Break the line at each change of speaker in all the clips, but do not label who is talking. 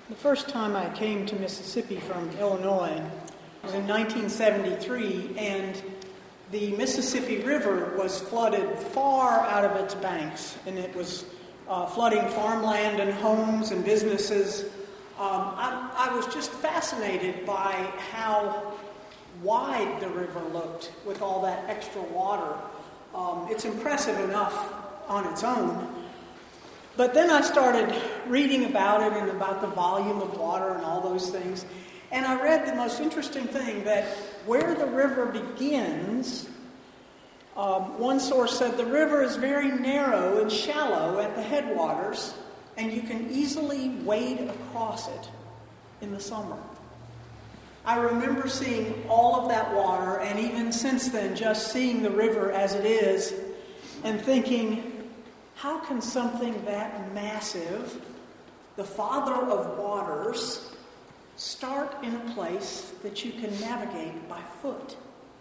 The first time I came to Mississippi from Illinois was in 1973, and the Mississippi River was flooded far out of its banks, and it was flooding farmland and homes and businesses. I was just fascinated by how wide the river looked with all that extra water. It's impressive enough on its own. But then I started reading about it and about the volume of water and all those things. And I read the most interesting thing, that where the river begins, one source said the river is very narrow and shallow at the headwaters, and you can easily wade across it in the summer. I remember seeing all of that water, and even since then, just seeing the river as it is, and thinking, how can something that massive, the father of waters, start in a place that you can navigate by foot?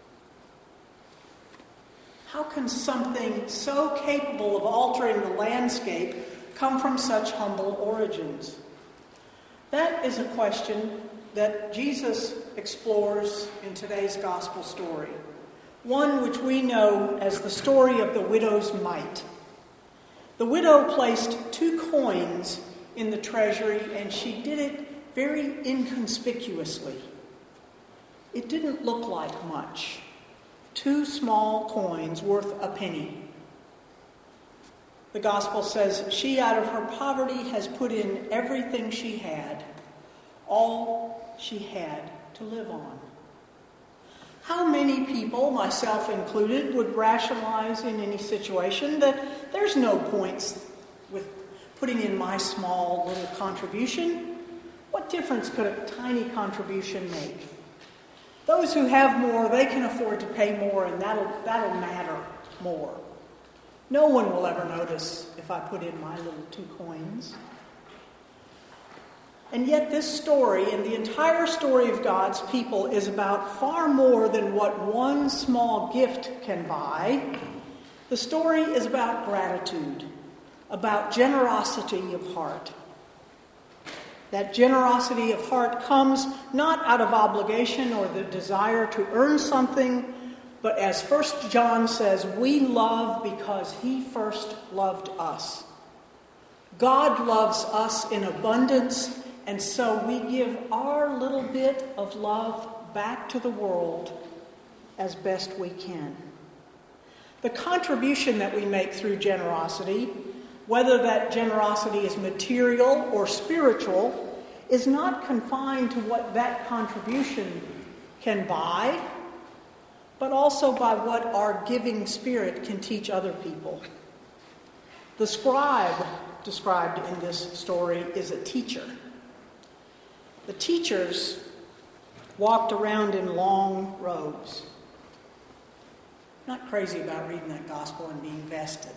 How can something so capable of altering the landscape come from such humble origins? That is a question that Jesus explores in today's gospel story, one which we know as the story of the widow's mite. The widow placed 2 coins in the treasury, and she did it very inconspicuously. It didn't look like much. 2 small coins worth a penny. The gospel says, she out of her poverty has put in everything she had, all she had to live on. How many people, myself included, would rationalize in any situation that there's no points with putting in my small little contribution? What difference could a tiny contribution make? Those who have more, they can afford to pay more, and that'll matter more. No one will ever notice if I put in my little 2 coins. And yet this story, and the entire story of God's people, is about far more than what one small gift can buy. The story is about gratitude, about generosity of heart. That generosity of heart comes not out of obligation or the desire to earn something, but as 1 John says, we love because he first loved us. God loves us in abundance, and so we give our little bit of love back to the world as best we can. The contribution that we make through generosity, whether that generosity is material or spiritual, is not confined to what that contribution can buy, but also by what our giving spirit can teach other people. The scribe described in this story is a teacher. The teachers walked around in long robes. Not crazy about reading that gospel and being vested.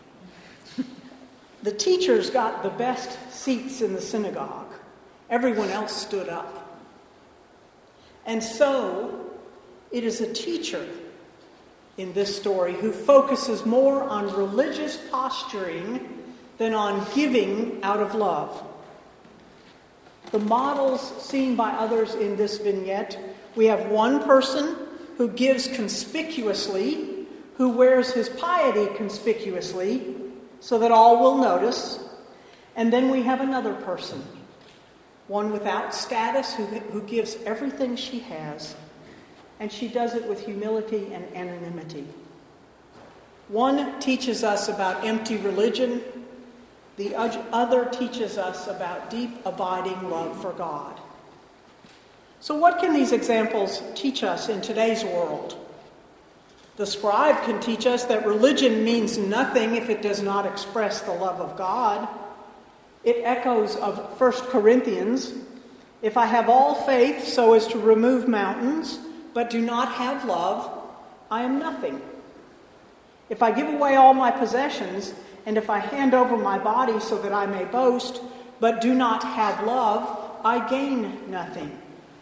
The teachers got the best seats in the synagogue. Everyone else stood up. And so, it is a teacher in this story who focuses more on religious posturing than on giving out of love. The models seen by others in this vignette, we have one person who gives conspicuously, who wears his piety conspicuously, so that all will notice. And then we have another person, one without status, who gives everything she has, and she does it with humility and anonymity. One teaches us about empty religion. The other teaches us about deep, abiding love for God. So what can these examples teach us in today's world? The scribe can teach us that religion means nothing if it does not express the love of God. It echoes of 1 Corinthians. If I have all faith so as to remove mountains, but do not have love, I am nothing. If I give away all my possessions, and if I hand over my body so that I may boast, but do not have love, I gain nothing.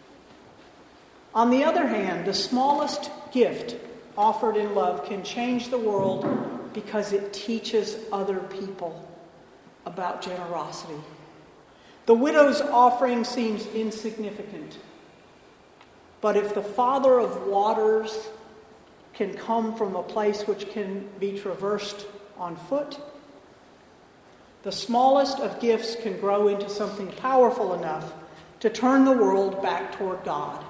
On the other hand, the smallest gift offered in love can change the world because it teaches other people about generosity. The widow's offering seems insignificant. But if the Father of waters can come from a place which can be traversed on foot, the smallest of gifts can grow into something powerful enough to turn the world back toward God.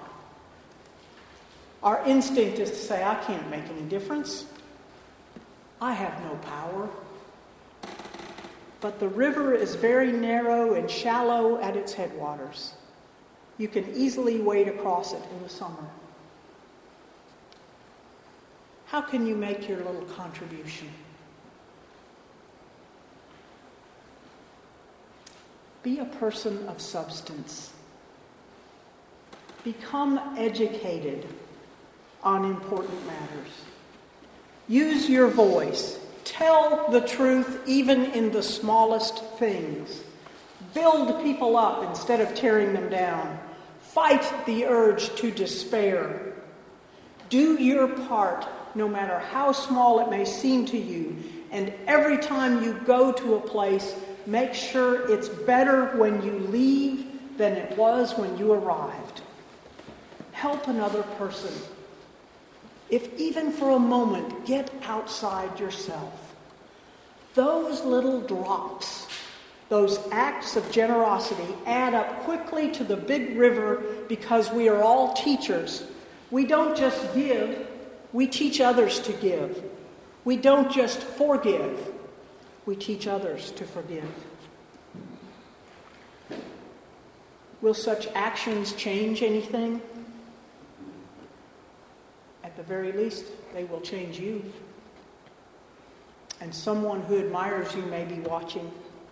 Our instinct is to say, I can't make any difference. I have no power. But the river is very narrow and shallow at its headwaters. You can easily wade across it in the summer. How can you make your little contribution? Be a person of substance. Become educated on important matters. Use your voice. Tell the truth even in the smallest things. Build people up instead of tearing them down. Fight the urge to despair. Do your part, no matter how small it may seem to you. And every time you go to a place, make sure it's better when you leave than it was when you arrived. Help another person. If even for a moment, get outside yourself. Those little drops, those acts of generosity add up quickly to the big river because we are all teachers. We don't just give, we teach others to give. We don't just forgive, we teach others to forgive. Will such actions change anything? At the very least, they will change you. And someone who admires you may be watching.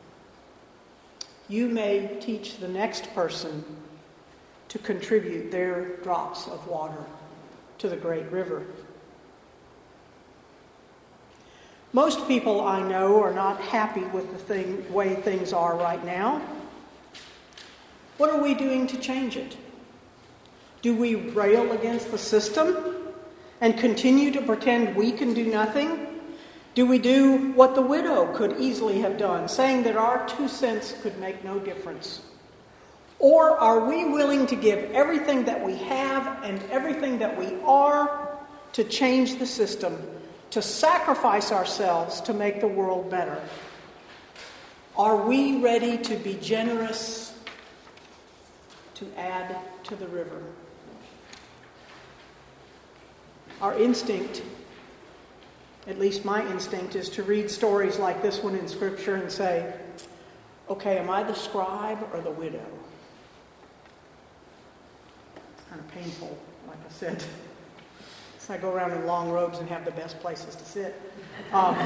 You may teach the next person to contribute their drops of water to the great river. Most people I know are not happy with the way things are right now. What are we doing to change it? Do we rail against the system and continue to pretend we can do nothing? Do we do what the widow could easily have done, saying that our 2 cents could make no difference? Or are we willing to give everything that we have and everything that we are to change the system, to sacrifice ourselves to make the world better? Are we ready to be generous, to add to the river? Our instinct, at least my instinct, is to read stories like this one in Scripture and say, okay, am I the scribe or the widow? Kind of painful, like I said. So I go around in long robes and have the best places to sit. But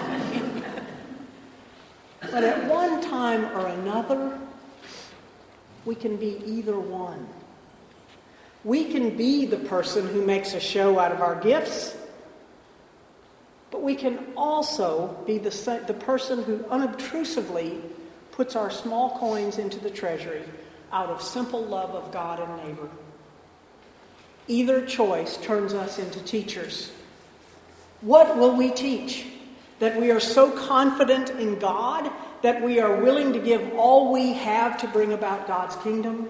at one time or another, we can be either one. We can be the person who makes a show out of our gifts, but we can also be the person who unobtrusively puts our small coins into the treasury out of simple love of God and neighbor. Either choice turns us into teachers. What will we teach? That we are so confident in God that we are willing to give all we have to bring about God's kingdom?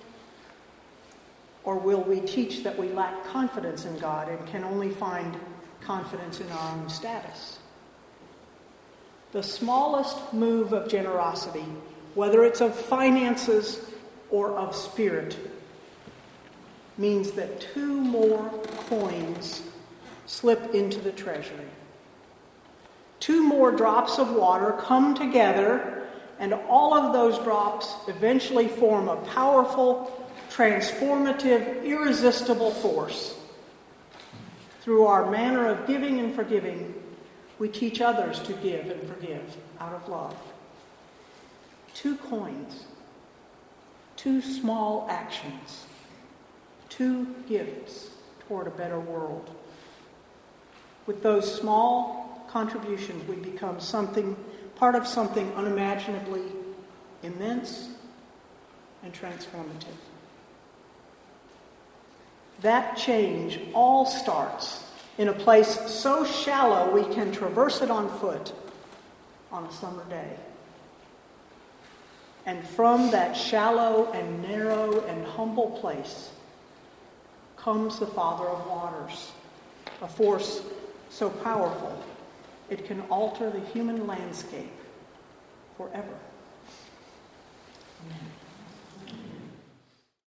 Or will we teach that we lack confidence in God and can only find confidence in our own status? The smallest move of generosity, whether it's of finances or of spirit, means that 2 more coins slip into the treasury. 2 more drops of water come together, and all of those drops eventually form a powerful, transformative, irresistible force. Through our manner of giving and forgiving, we teach others to give and forgive out of love. 2 coins, 2 small actions, 2 gifts toward a better world. With those small contributions, we become part of something unimaginably immense and transformative. That change all starts in a place so shallow we can traverse it on foot on a summer day. And from that shallow and narrow and humble place comes the Father of waters, a force so powerful it can alter the human landscape forever. Amen.